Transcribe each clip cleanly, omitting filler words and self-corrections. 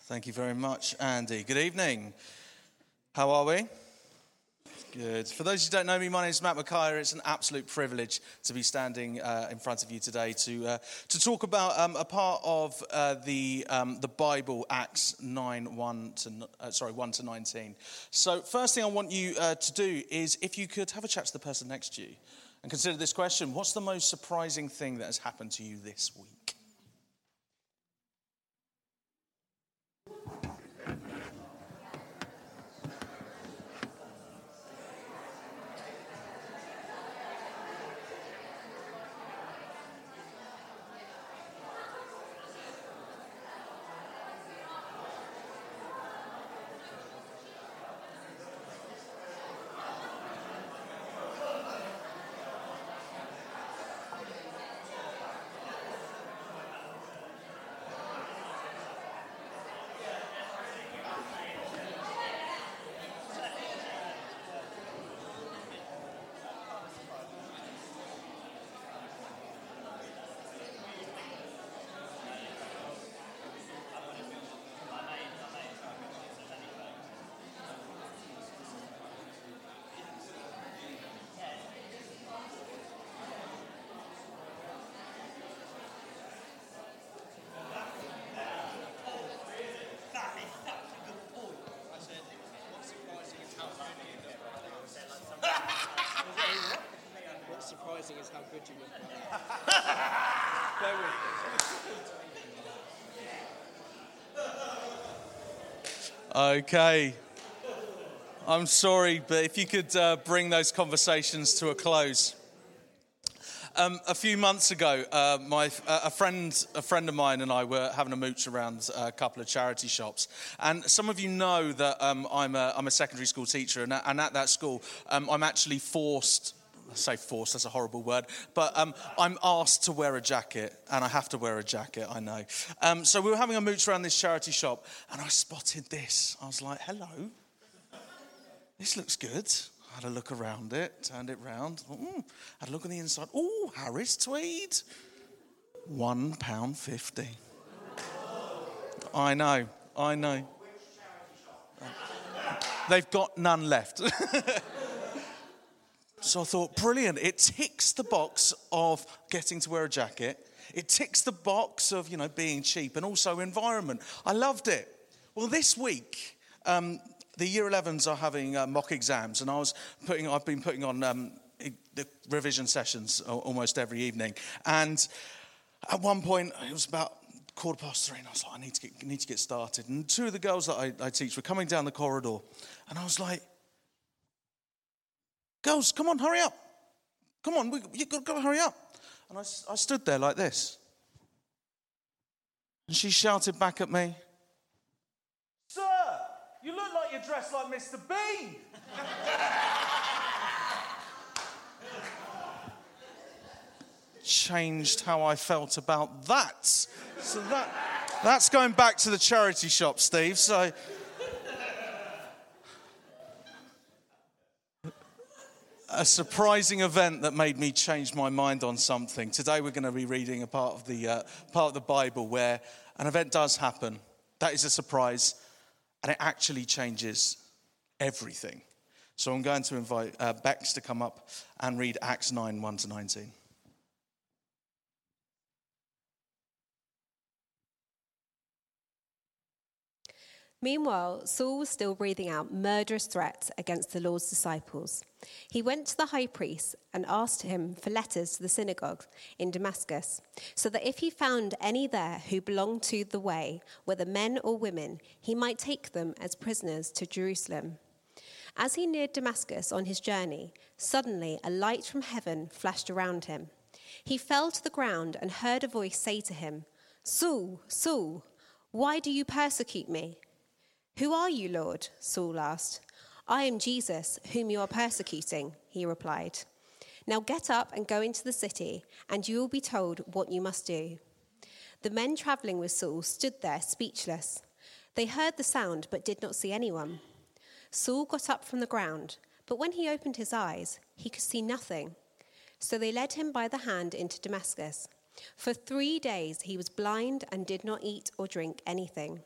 Thank you very much, Andy. Good evening. How are we? Good. For those who don't know me, my name is Matt Mackay. It's an absolute privilege to be standing in front of you today to talk about a part of the Bible, Acts 1 to 19. So, first thing I want you to do is, if you could have a chat to the person next to you and consider this question: what's the most surprising thing that has happened to you this week? What's surprising is how good you look. Bear with me. Okay. I'm sorry, but if you could bring those conversations to a close. A few months ago, a friend of mine and I were having a mooch around a couple of charity shops, and some of you know that I'm a secondary school teacher, and at that school, I'm actually forced. I say forced, that's a horrible word, but I'm asked to wear a jacket, and I have to wear a jacket, I know. So we were having a mooch around this charity shop, and I spotted this. I was like, hello, this looks good. I had a look around it, turned it round, had a look on the inside. Oh, Harris tweed, £1.50. I know. They've got none left. So I thought, brilliant. It ticks the box of getting to wear a jacket. It ticks the box of, being cheap and also environment. I loved it. Well, this week, the Year 11s are having mock exams, and I've been putting on the revision sessions almost every evening. And at one point, it was about 3:15, and I was like, I need to get started. And two of the girls that I teach were coming down the corridor, and I was like, girls, come on, hurry up. Come on, you've got to go, hurry up. And I stood there like this. And she shouted back at me, "Sir, you look like you're dressed like Mr. Bean." Changed how I felt about that. So that's going back to the charity shop, Steve. So a surprising event that made me change my mind on something. Today we're going to be reading a part of the Bible where an event does happen. That is a surprise, and it actually changes everything. So I'm going to invite Bex to come up and read Acts 9, 1 to 19. Meanwhile, Saul was still breathing out murderous threats against the Lord's disciples. He went to the high priest and asked him for letters to the synagogue in Damascus, so that if he found any there who belonged to the way, whether men or women, he might take them as prisoners to Jerusalem. As he neared Damascus on his journey, suddenly a light from heaven flashed around him. He fell to the ground and heard a voice say to him, "Saul, Saul, why do you persecute me?" "Who are you, Lord?" Saul asked. "I am Jesus, whom you are persecuting," he replied. "Now get up and go into the city, and you will be told what you must do." The men traveling with Saul stood there speechless. They heard the sound but did not see anyone. Saul got up from the ground, but when he opened his eyes, he could see nothing. So they led him by the hand into Damascus. For 3 days he was blind and did not eat or drink anything.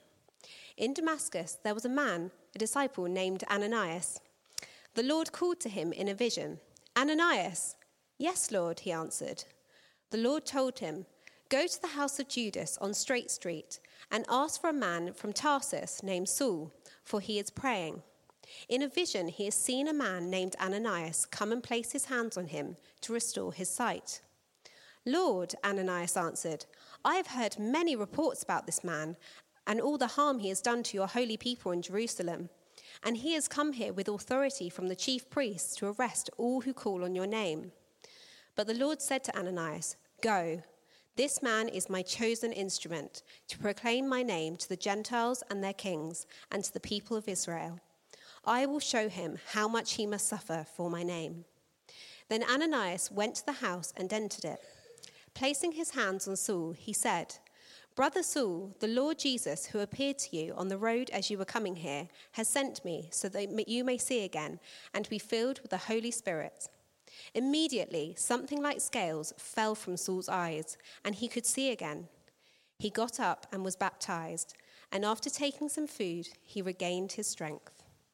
In Damascus, there was a man, a disciple named Ananias. The Lord called to him in a vision, "Ananias." "Yes, Lord," he answered. The Lord told him, "Go to the house of Judas on Straight Street and ask for a man from Tarsus named Saul, for he is praying. In a vision, he has seen a man named Ananias come and place his hands on him to restore his sight." "Lord," Ananias answered, "I have heard many reports about this man and all the harm he has done to your holy people in Jerusalem. And he has come here with authority from the chief priests to arrest all who call on your name." But the Lord said to Ananias, "Go. This man is my chosen instrument to proclaim my name to the Gentiles and their kings and to the people of Israel. I will show him how much he must suffer for my name." Then Ananias went to the house and entered it. Placing his hands on Saul, he said, "Brother Saul, the Lord Jesus, who appeared to you on the road as you were coming here, has sent me so that you may see again and be filled with the Holy Spirit." Immediately, something like scales fell from Saul's eyes, and he could see again. He got up and was baptized, and after taking some food, he regained his strength.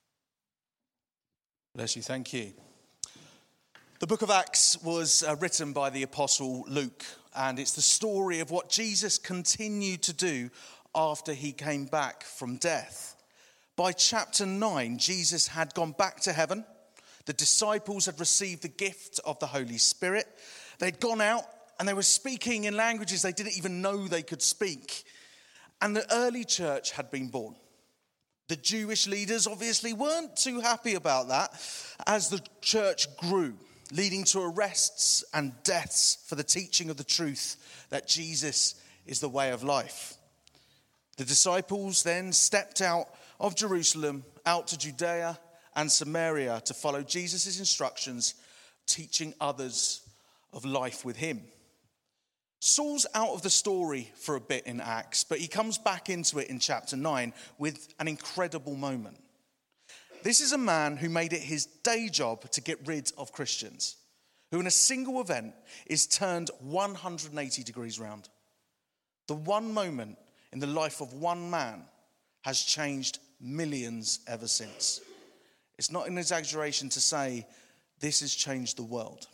Bless you, thank you. The book of Acts was written by the Apostle Luke, and it's the story of what Jesus continued to do after he came back from death. By chapter 9, Jesus had gone back to heaven. The disciples had received the gift of the Holy Spirit. They'd gone out and they were speaking in languages they didn't even know they could speak. And the early church had been born. The Jewish leaders obviously weren't too happy about that as the church grew, leading to arrests and deaths for the teaching of the truth that Jesus is the way of life. The disciples then stepped out of Jerusalem, out to Judea and Samaria to follow Jesus' instructions, teaching others of life with him. Saul's out of the story for a bit in Acts, but he comes back into it in chapter 9 with an incredible moment. This is a man who made it his day job to get rid of Christians, who in a single event is turned 180 degrees round. The one moment in the life of one man has changed millions ever since. It's not an exaggeration to say this has changed the world.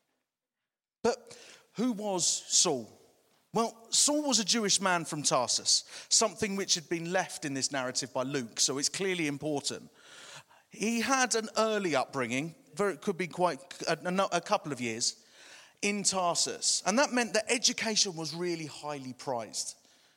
But who was Saul? Well, Saul was a Jewish man from Tarsus, something which had been left in this narrative by Luke, so it's clearly important. He had an early upbringing, it could be quite a couple of years, in Tarsus. And that meant that education was really highly prized.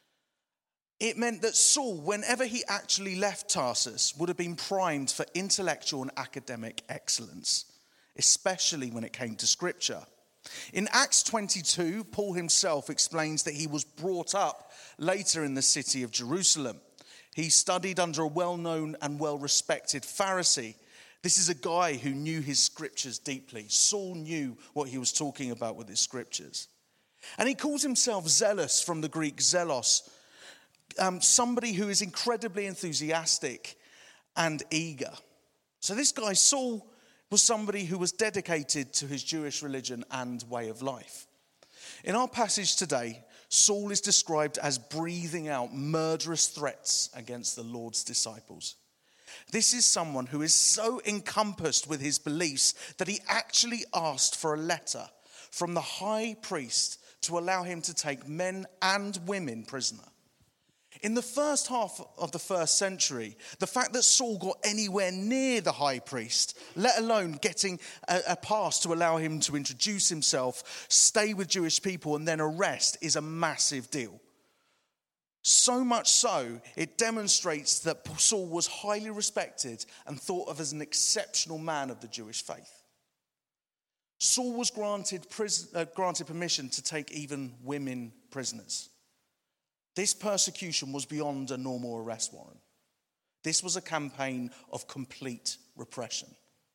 It meant that Saul, whenever he actually left Tarsus, would have been primed for intellectual and academic excellence, especially when it came to scripture. In Acts 22, Paul himself explains that he was brought up later in the city of Jerusalem. He studied under a well-known and well-respected Pharisee. This is a guy who knew his scriptures deeply. Saul knew what he was talking about with his scriptures. And he calls himself zealous, from the Greek zelos, somebody who is incredibly enthusiastic and eager. So this guy, Saul, was somebody who was dedicated to his Jewish religion and way of life. In our passage today, Saul is described as breathing out murderous threats against the Lord's disciples. This is someone who is so encompassed with his beliefs that he actually asked for a letter from the high priest to allow him to take men and women prisoner. In the first half of the first century, the fact that Saul got anywhere near the high priest, let alone getting a pass to allow him to introduce himself, stay with Jewish people, and then arrest, is a massive deal. So much so, it demonstrates that Saul was highly respected and thought of as an exceptional man of the Jewish faith. Saul was granted permission to take even women prisoners. This persecution was beyond a normal arrest warrant. This was a campaign of complete repression.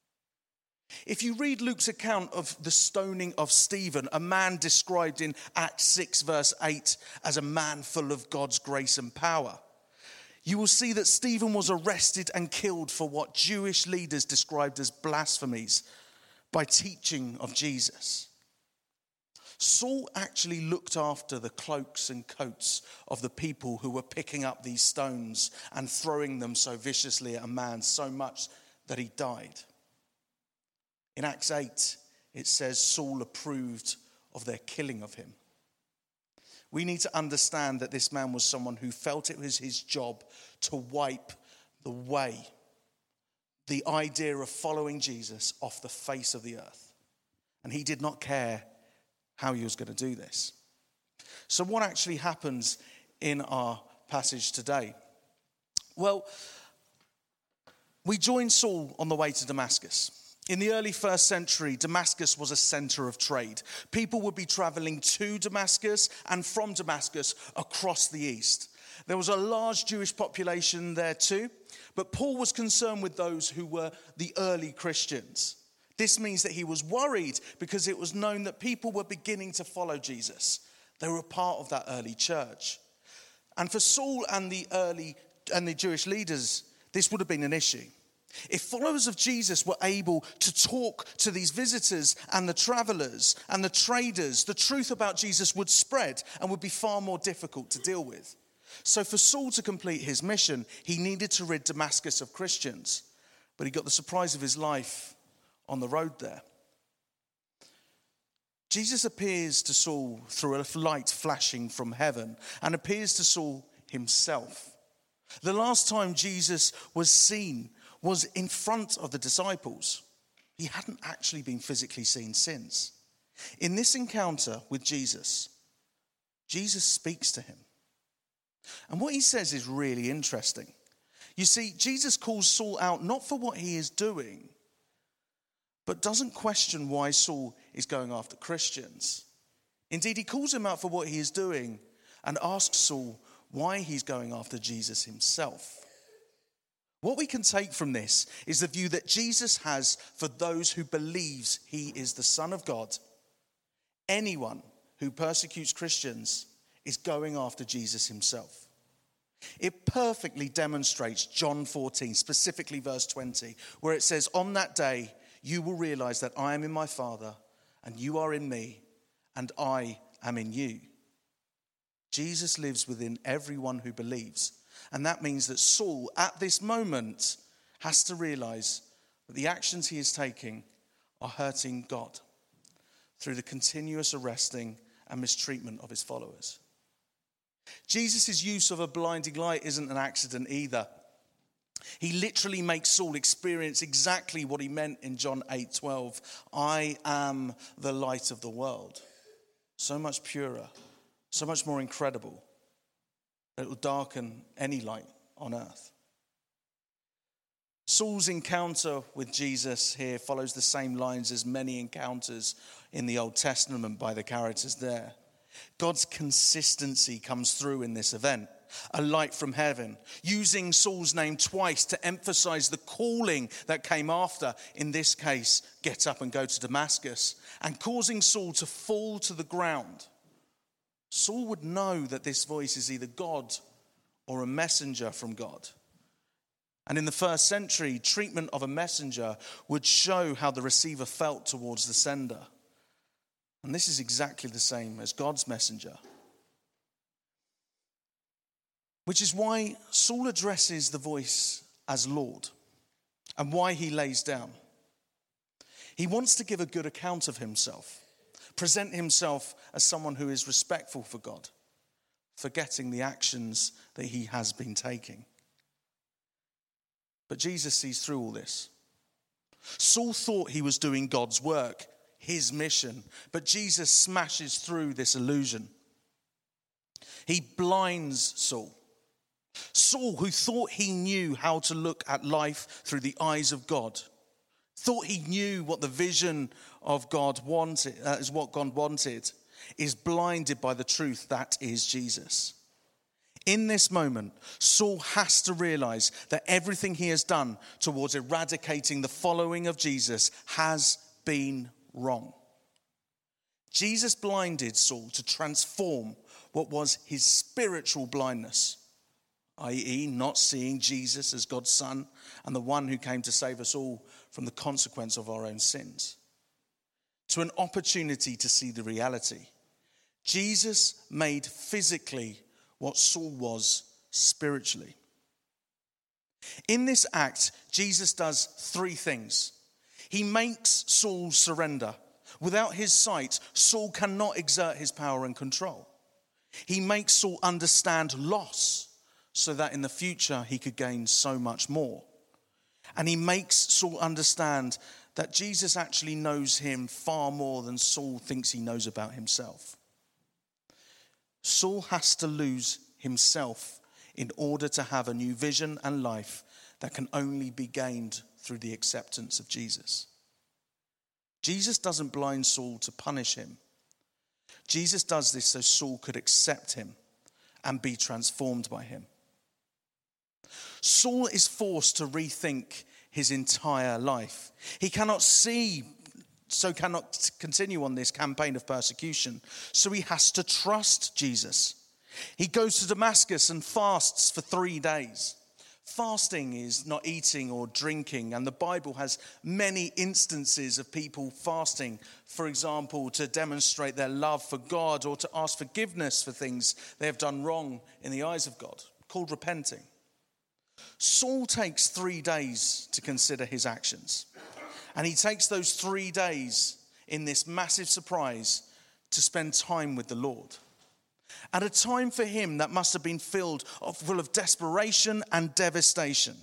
If you read Luke's account of the stoning of Stephen, a man described in Acts 6 verse 8 as a man full of God's grace and power, you will see that Stephen was arrested and killed for what Jewish leaders described as blasphemies by teaching of Jesus. Saul actually looked after the cloaks and coats of the people who were picking up these stones and throwing them so viciously at a man, so much that he died. In Acts 8, it says Saul approved of their killing of him. We need to understand that this man was someone who felt it was his job to wipe the way, the idea of following Jesus off the face of the earth. And he did not care how he was going to do this. So what actually happens in our passage today? Well, we join Saul on the way to Damascus. In the early first century, Damascus was a center of trade. People would be traveling to Damascus and from Damascus across the east. There was a large Jewish population there too, but Paul was concerned with those who were the early Christians. This means that he was worried because it was known that people were beginning to follow Jesus. They were a part of that early church. And for Saul and the Jewish leaders, this would have been an issue. If followers of Jesus were able to talk to these visitors and the travelers and the traders, the truth about Jesus would spread and would be far more difficult to deal with. So for Saul to complete his mission, he needed to rid Damascus of Christians. But he got the surprise of his life on the road there. Jesus appears to Saul through a light flashing from heaven and appears to Saul himself. The last time Jesus was seen was in front of the disciples. He hadn't actually been physically seen since. In this encounter with Jesus, Jesus speaks to him. And what he says is really interesting. You see, Jesus calls Saul out not for what he is doing, but doesn't question why Saul is going after Christians. Indeed, he calls him out for what he is doing and asks Saul why he's going after Jesus himself. What we can take from this is the view that Jesus has for those who believes he is the Son of God. Anyone who persecutes Christians is going after Jesus himself. It perfectly demonstrates John 14, specifically verse 20, where it says, "On that day you will realize that I am in my Father, and you are in me, and I am in you." Jesus lives within everyone who believes. And that means that Saul, at this moment, has to realize that the actions he is taking are hurting God through the continuous arresting and mistreatment of his followers. Jesus' use of a blinding light isn't an accident either. He literally makes Saul experience exactly what he meant in John 8:12. I am the light of the world. So much purer, so much more incredible. It will darken any light on earth. Saul's encounter with Jesus here follows the same lines as many encounters in the Old Testament by the characters there. God's consistency comes through in this event. A light from heaven, using Saul's name twice to emphasize the calling that came after, in this case, get up and go to Damascus, and causing Saul to fall to the ground. Saul would know that this voice is either God or a messenger from God. And in the first century, treatment of a messenger would show how the receiver felt towards the sender. And this is exactly the same as God's messenger. Which is why Saul addresses the voice as Lord and why he lays down. He wants to give a good account of himself. Present himself as someone who is respectful for God, forgetting the actions that he has been taking. But Jesus sees through all this. Saul thought he was doing God's work, his mission, but Jesus smashes through this illusion. He blinds Saul. Saul, who thought he knew how to look at life through the eyes of God, thought he knew what the vision of God wanted, is what God wanted, is blinded by the truth that is Jesus. In this moment, Saul has to realize that everything he has done towards eradicating the following of Jesus has been wrong. Jesus blinded Saul to transform what was his spiritual blindness, i.e., not seeing Jesus as God's Son and the one who came to save us all from the consequence of our own sins. to an opportunity to see the reality. Jesus made physically what Saul was spiritually. In this act, Jesus does three things. He makes Saul surrender. Without his sight, Saul cannot exert his power and control. He makes Saul understand loss so that in the future he could gain so much more. And he makes Saul understand that Jesus actually knows him far more than Saul thinks he knows about himself. Saul has to lose himself in order to have a new vision and life that can only be gained through the acceptance of Jesus. Jesus doesn't blind Saul to punish him. Jesus does this so Saul could accept him and be transformed by him. Saul is forced to rethink his entire life. He cannot continue on this campaign of persecution. So he has to trust Jesus. He goes to Damascus and fasts for 3 days. Fasting is not eating or drinking, and the Bible has many instances of people fasting, for example, to demonstrate their love for God or to ask forgiveness for things they have done wrong in the eyes of God, called repenting. Saul takes 3 days to consider his actions, and he takes those 3 days in this massive surprise to spend time with the Lord. At a time for him that must have been full of desperation and devastation.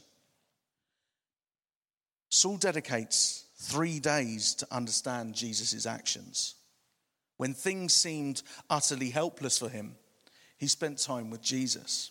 Saul dedicates 3 days to understand Jesus' actions. When things seemed utterly helpless for him, he spent time with Jesus.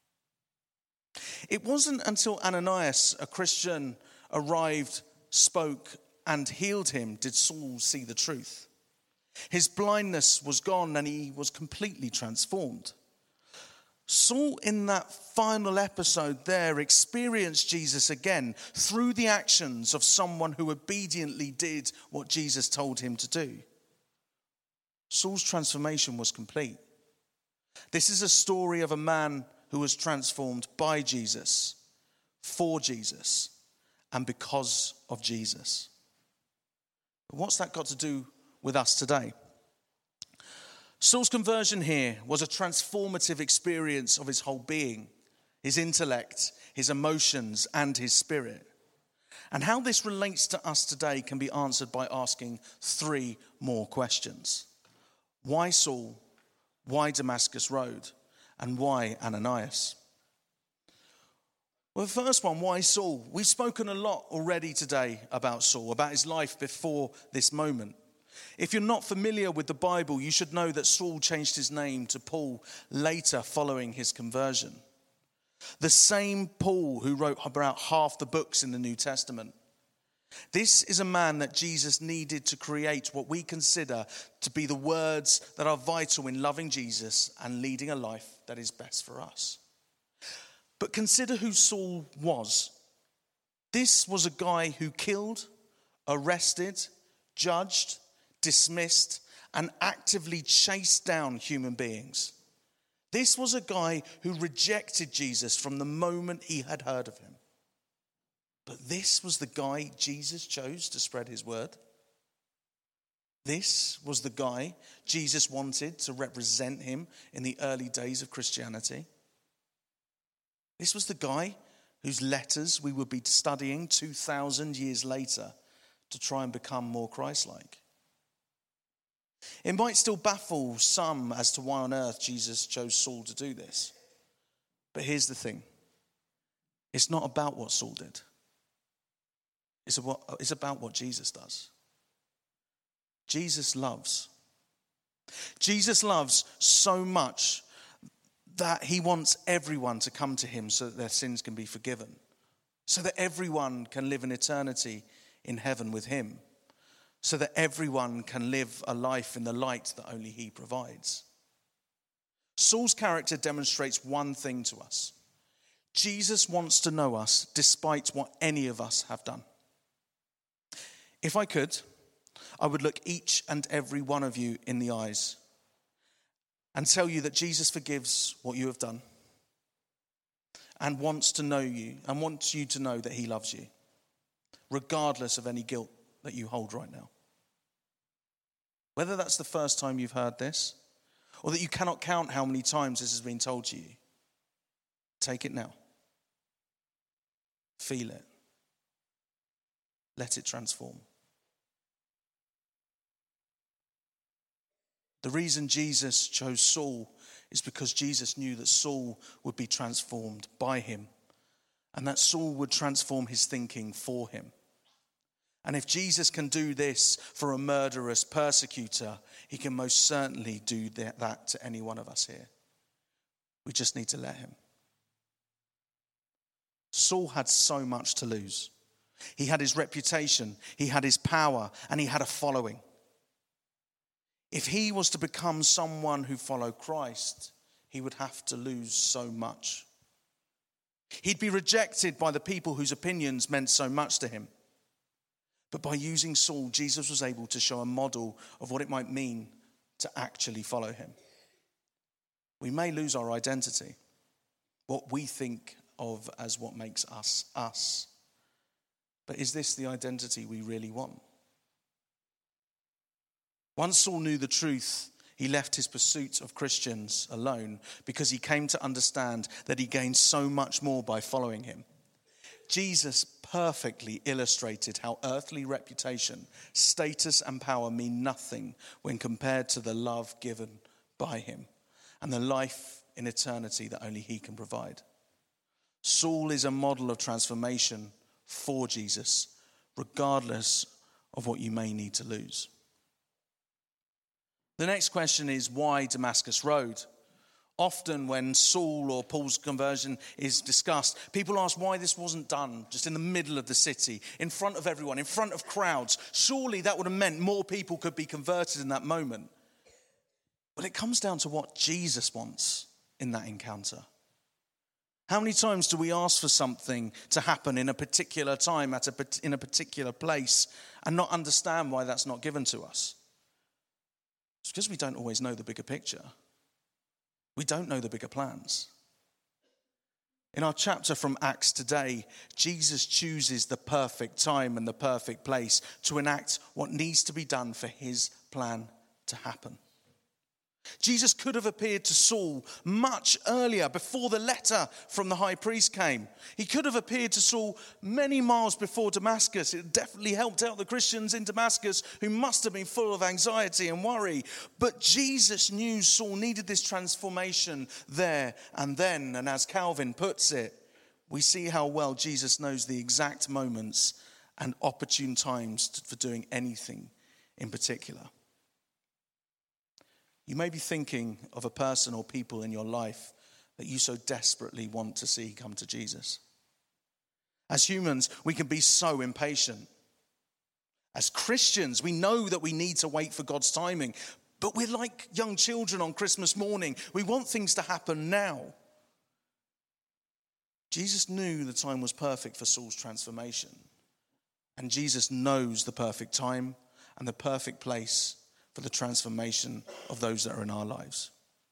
It wasn't until Ananias, a Christian, arrived, spoke, and healed him did Saul see the truth. His blindness was gone and he was completely transformed. Saul, in that final episode there, experienced Jesus again through the actions of someone who obediently did what Jesus told him to do. Saul's transformation was complete. This is a story of a man who was transformed by Jesus, for Jesus, and because of Jesus. But what's that got to do with us today? Saul's conversion here was a transformative experience of his whole being, his intellect, his emotions, and his spirit. And how this relates to us today can be answered by asking 3 more questions. Why Saul? Why Damascus Road? And why Ananias? Well, the first one, why Saul? We've spoken a lot already today about Saul, about his life before this moment. If you're not familiar with the Bible, you should know that Saul changed his name to Paul later following his conversion. The same Paul who wrote about half the books in the New Testament. This is a man that Jesus needed to create what we consider to be the words that are vital in loving Jesus and leading a life that is best for us. But consider who Saul was. This was a guy who killed, arrested, judged, dismissed, and actively chased down human beings. This was a guy who rejected Jesus from the moment he had heard of him. But this was the guy Jesus chose to spread his word. This was the guy Jesus wanted to represent him in the early days of Christianity. This was the guy whose letters we would be studying 2,000 years later to try and become more Christ-like. It might still baffle some as to why on earth Jesus chose Saul to do this. But here's the thing. It's not about what Saul did. It's about what Jesus does. Jesus loves. Jesus loves so much that he wants everyone to come to him so that their sins can be forgiven. So that everyone can live an eternity in heaven with him. So that everyone can live a life in the light that only he provides. Saul's character demonstrates one thing to us. Jesus wants to know us despite what any of us have done. If I could, I would look each and every one of you in the eyes and tell you that Jesus forgives what you have done and wants to know you and wants you to know that he loves you, regardless of any guilt that you hold right now. Whether that's the first time you've heard this, or that you cannot count how many times this has been told to you, take it now. Feel it. Let it transform. The reason Jesus chose Saul is because Jesus knew that Saul would be transformed by him, and that Saul would transform his thinking for him. And if Jesus can do this for a murderous persecutor, he can most certainly do that to any one of us here. We just need to let him. Saul had so much to lose. He had his reputation, he had his power, and he had a following. If he was to become someone who followed Christ, he would have to lose so much. He'd be rejected by the people whose opinions meant so much to him. But by using Saul, Jesus was able to show a model of what it might mean to actually follow him. We may lose our identity, what we think of as what makes us us. But is this the identity we really want? Once Saul knew the truth, he left his pursuit of Christians alone because he came to understand that he gained so much more by following him. Jesus perfectly illustrated how earthly reputation, status, and power mean nothing when compared to the love given by him and the life in eternity that only he can provide. Saul is a model of transformation for Jesus, regardless of what you may need to lose. The next question is, why Damascus Road? Often when Saul or Paul's conversion is discussed, people ask why this wasn't done just in the middle of the city, in front of everyone, in front of crowds. Surely that would have meant more people could be converted in that moment. Well, it comes down to what Jesus wants in that encounter. How many times do we ask for something to happen in a particular time, in a particular place, and not understand why that's not given to us? It's because we don't always know the bigger picture. We don't know the bigger plans. In our chapter from Acts today, Jesus chooses the perfect time and the perfect place to enact what needs to be done for his plan to happen. Jesus could have appeared to Saul much earlier, before the letter from the high priest came. He could have appeared to Saul many miles before Damascus. It definitely helped out the Christians in Damascus, who must have been full of anxiety and worry. But Jesus knew Saul needed this transformation there and then. And as Calvin puts it, we see how well Jesus knows the exact moments and opportune times for doing anything in particular. You may be thinking of a person or people in your life that you so desperately want to see come to Jesus. As humans, we can be so impatient. As Christians, we know that we need to wait for God's timing, but we're like young children on Christmas morning. We want things to happen now. Jesus knew the time was perfect for Saul's transformation, and Jesus knows the perfect time and the perfect place for the transformation of those that are in our lives.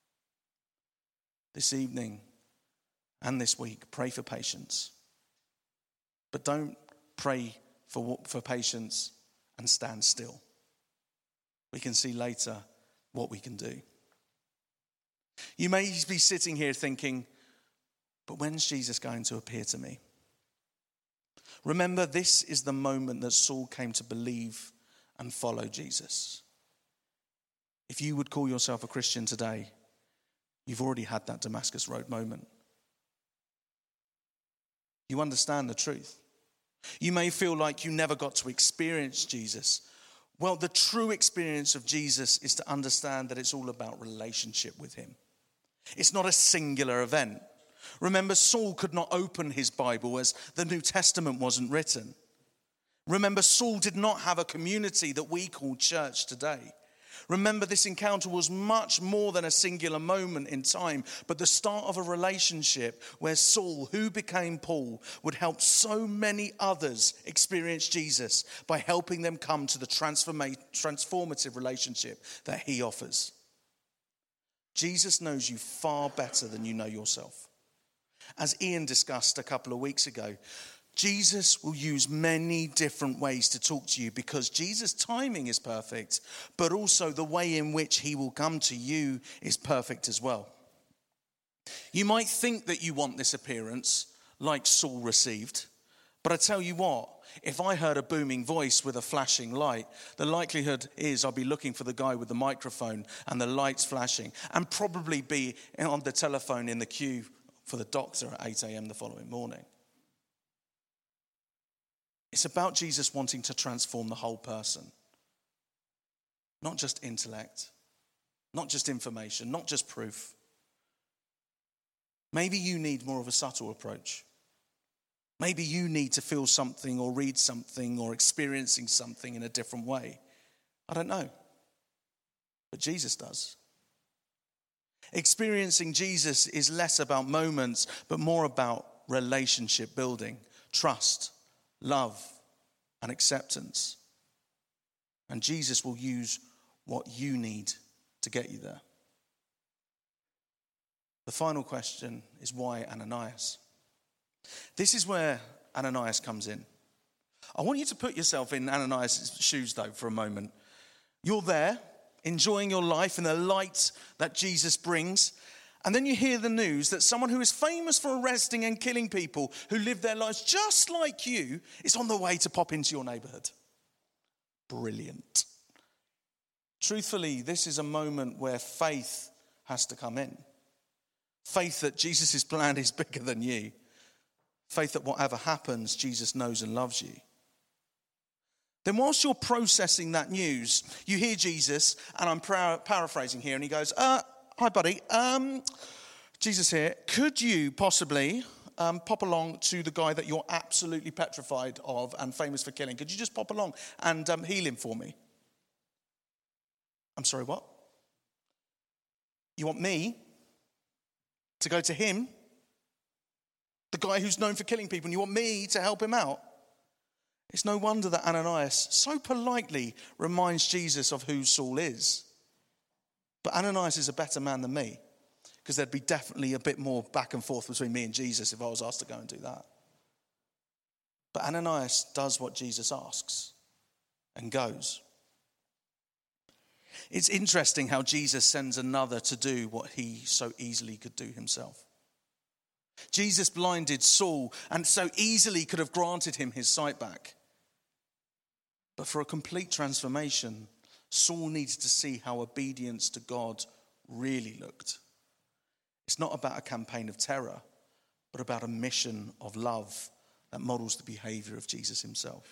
This evening and this week, pray for patience. But don't pray for patience and stand still. We can see later what we can do. You may be sitting here thinking, but when's Jesus going to appear to me? Remember, this is the moment that Saul came to believe and follow Jesus. If you would call yourself a Christian today, you've already had that Damascus Road moment. You understand the truth. You may feel like you never got to experience Jesus. Well, the true experience of Jesus is to understand that it's all about relationship with him. It's not a singular event. Remember, Saul could not open his Bible as the New Testament wasn't written. Remember, Saul did not have a community that we call church today. Remember, this encounter was much more than a singular moment in time, but the start of a relationship where Saul, who became Paul, would help so many others experience Jesus by helping them come to the transformative relationship that he offers. Jesus knows you far better than you know yourself. As Ian discussed a couple of weeks ago, Jesus will use many different ways to talk to you because Jesus' timing is perfect, but also the way in which he will come to you is perfect as well. You might think that you want this appearance like Saul received, but I tell you what, if I heard a booming voice with a flashing light, the likelihood is I'll be looking for the guy with the microphone and the lights flashing and probably be on the telephone in the queue for the doctor at 8 a.m. the following morning. It's about Jesus wanting to transform the whole person. Not just intellect, not just information, not just proof. Maybe you need more of a subtle approach. Maybe you need to feel something or read something or experiencing something in a different way. I don't know. But Jesus does. Experiencing Jesus is less about moments, but more about relationship building, trust, love, and acceptance. And Jesus will use what you need to get you there. The final question is why Ananias? This is where Ananias comes in. I want you to put yourself in Ananias' shoes, though, for a moment. You're there, enjoying your life in the light that Jesus brings. And then you hear the news that someone who is famous for arresting and killing people who live their lives just like you is on the way to pop into your neighborhood. Brilliant. Truthfully, this is a moment where faith has to come in. Faith that Jesus' plan is bigger than you. Faith that whatever happens, Jesus knows and loves you. Then whilst you're processing that news, you hear Jesus, and I'm paraphrasing here, and he goes, hi, buddy. Jesus here. Could you possibly pop along to the guy that you're absolutely petrified of and famous for killing? Could you just pop along and heal him for me? I'm sorry, what? You want me to go to him, the guy who's known for killing people, and you want me to help him out? It's no wonder that Ananias so politely reminds Jesus of who Saul is. But Ananias is a better man than me, because there'd be definitely a bit more back and forth between me and Jesus if I was asked to go and do that. But Ananias does what Jesus asks and goes. It's interesting how Jesus sends another to do what he so easily could do himself. Jesus blinded Saul and so easily could have granted him his sight back. But for a complete transformation, Saul needed to see how obedience to God really looked. It's not about a campaign of terror, but about a mission of love that models the behavior of Jesus himself.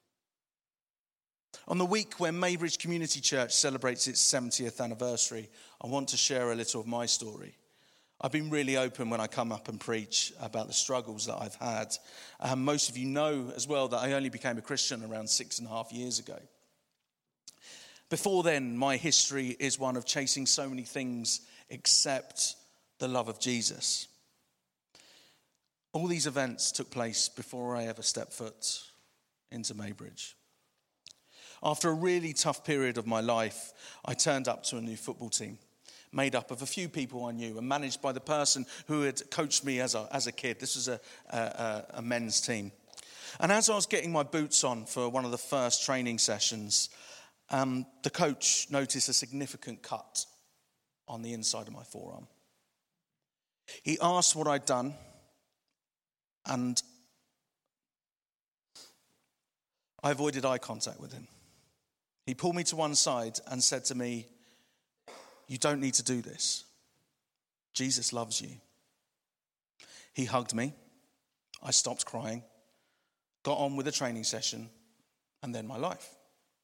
On the week when Maybridge Community Church celebrates its 70th anniversary, I want to share a little of my story. I've been really open when I come up and preach about the struggles that I've had. Most of you know as well that I only became a Christian around 6.5 years ago. Before then, my history is one of chasing so many things except the love of Jesus. All these events took place before I ever stepped foot into Maybridge. After a really tough period of my life, I turned up to a new football team made up of a few people I knew and managed by the person who had coached me as a kid. This was a men's team. And as I was getting my boots on for one of the first training sessions, the coach noticed a significant cut on the inside of my forearm. He asked what I'd done, and I avoided eye contact with him. He pulled me to one side and said to me, "You don't need to do this. Jesus loves you." He hugged me. I stopped crying, got on with the training session, and then my life.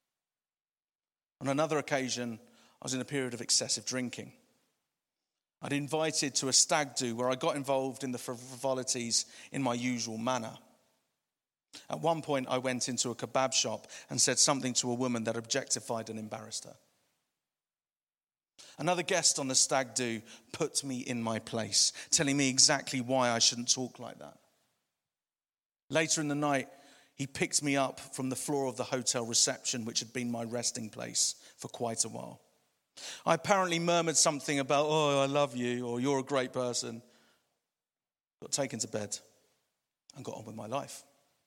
On another occasion, I was in a period of excessive drinking. I'd invited to a stag do where I got involved in the frivolities in my usual manner. At one point, I went into a kebab shop and said something to a woman that objectified and embarrassed her. Another guest on the stag do put me in my place, telling me exactly why I shouldn't talk like that. Later in the night, he picked me up from the floor of the hotel reception, which had been my resting place for quite a while. I apparently murmured something about, "Oh, I love you," or "You're a great person." Got taken to bed and got on with my life.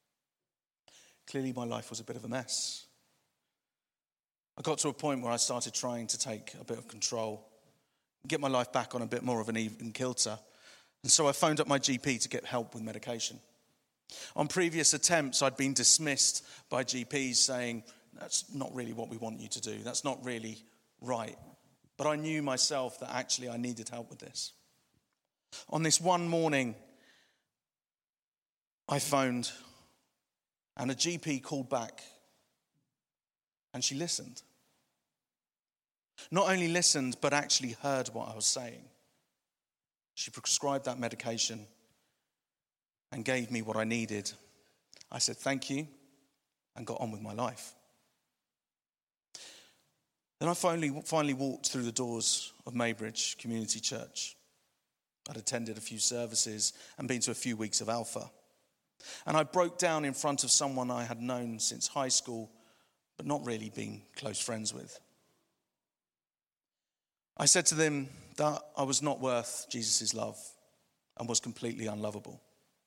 Clearly my life was a bit of a mess. I got to a point where I started trying to take a bit of control, get my life back on a bit more of an even kilter. And so I phoned up my GP to get help with medication. On previous attempts, I'd been dismissed by GPs saying, that's not really what we want you to do. That's not really right. But I knew myself that actually I needed help with this. On this one morning, I phoned and a GP called back and she listened. Not only listened, but actually heard what I was saying. She prescribed that medication and gave me what I needed. I said thank you and got on with my life. Then I finally walked through the doors of Maybridge Community Church. I'd attended a few services and been to a few weeks of Alpha. And I broke down in front of someone I had known since high school, but not really been close friends with. I said to them that I was not worth Jesus' love and was completely unlovable.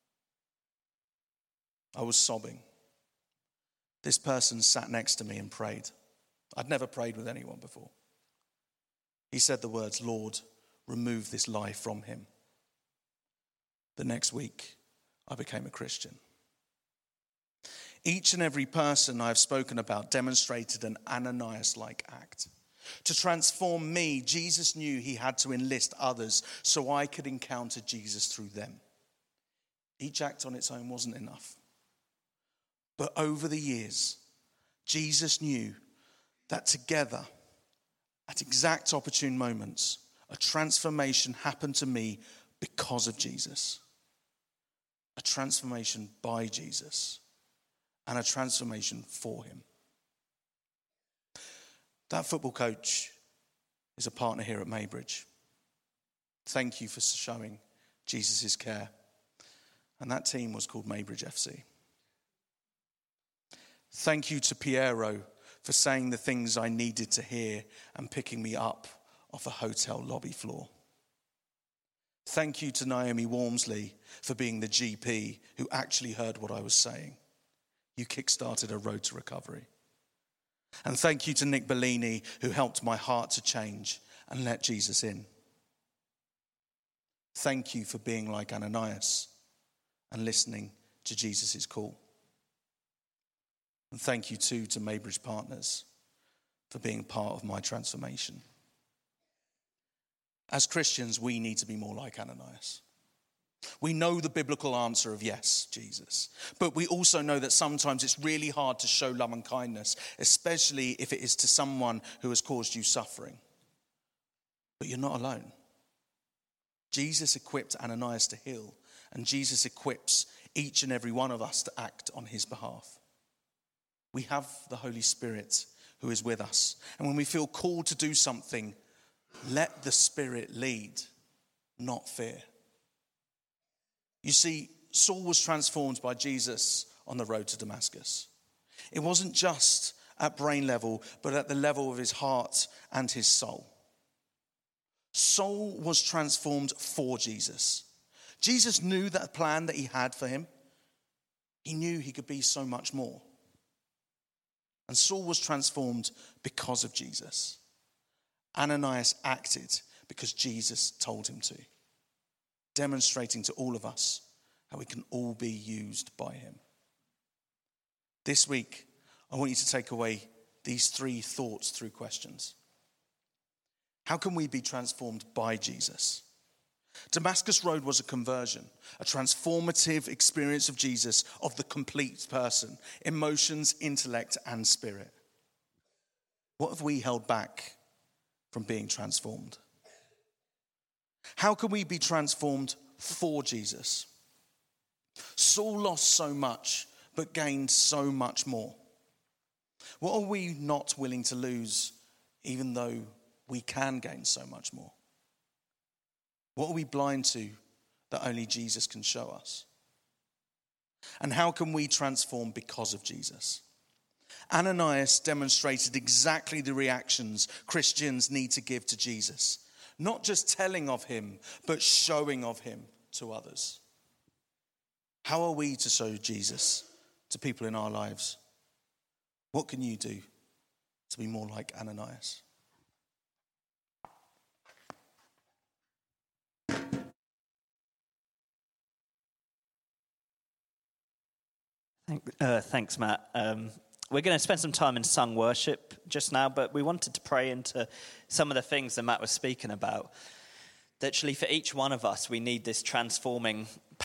I was sobbing. This person sat next to me and prayed. I'd never prayed with anyone before. He said the words, "Lord, remove this lie from him." The next week, I became a Christian. Each and every person I've spoken about demonstrated an Ananias-like act. To transform me, Jesus knew he had to enlist others so I could encounter Jesus through them. Each act on its own wasn't enough. But over the years, Jesus knew that together, at exact opportune moments, a transformation happened to me because of Jesus. A transformation by Jesus and a transformation for him. That football coach is a partner here at Maybridge. Thank you for showing Jesus' care. And that team was called Maybridge FC. Thank you to Piero for saying the things I needed to hear and picking me up off a hotel lobby floor. Thank you to Naomi Walmsley for being the GP who actually heard what I was saying. You kickstarted a road to recovery. And thank you to Nick Bellini who helped my heart to change and let Jesus in. Thank you for being like Ananias and listening to Jesus' call. And thank you too to Maybridge Partners for being part of my transformation. As Christians, we need to be more like Ananias. We know the biblical answer of yes, Jesus. But we also know that sometimes it's really hard to show love and kindness, especially if it is to someone who has caused you suffering. But you're not alone. Jesus equipped Ananias to heal, and Jesus equips each and every one of us to act on his behalf. We have the Holy Spirit who is with us. And when we feel called to do something, let the Spirit lead, not fear. You see, Saul was transformed by Jesus on the road to Damascus. It wasn't just at brain level, but at the level of his heart and his soul. Saul was transformed for Jesus. Jesus knew that plan that he had for him. He knew he could be so much more. And Saul was transformed because of Jesus. Ananias acted because Jesus told him to, demonstrating to all of us how we can all be used by him. This week, I want you to take away these 3 thoughts through questions. How can we be transformed by Jesus? Damascus Road was a conversion, a transformative experience of Jesus, of the complete person, emotions, intellect, and spirit. What have we held back from being transformed? How can we be transformed for Jesus? Saul lost so much, but gained so much more. What are we not willing to lose, even though we can gain so much more? What are we blind to that only Jesus can show us? And how can we transform because of Jesus? Ananias demonstrated exactly the reactions Christians need to give to Jesus. Not just telling of him, but showing of him to others. How are we to show Jesus to people in our lives? What can you do to be more like Ananias? Thanks, Matt. We're going to spend some time in sung worship just now, but we wanted to pray into some of the things that Matt was speaking about. That actually, for each one of us, we need this transforming